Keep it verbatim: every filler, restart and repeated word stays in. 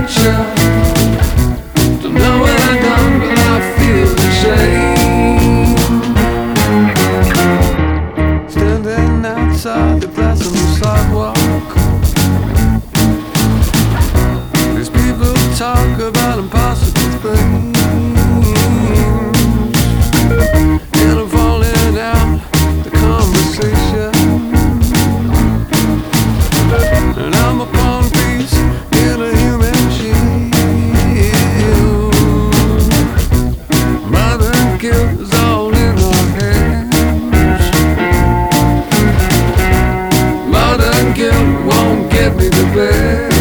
picture. Don't know what I've done, but I feel ashamed. Standing outside the glass on the sidewalk, these people talk about impossible things, and I'm falling out the conversation, and I'm a pawn piece in a human shield. Mother and guilt is all in our hands. Mother and guilt won't get me the best.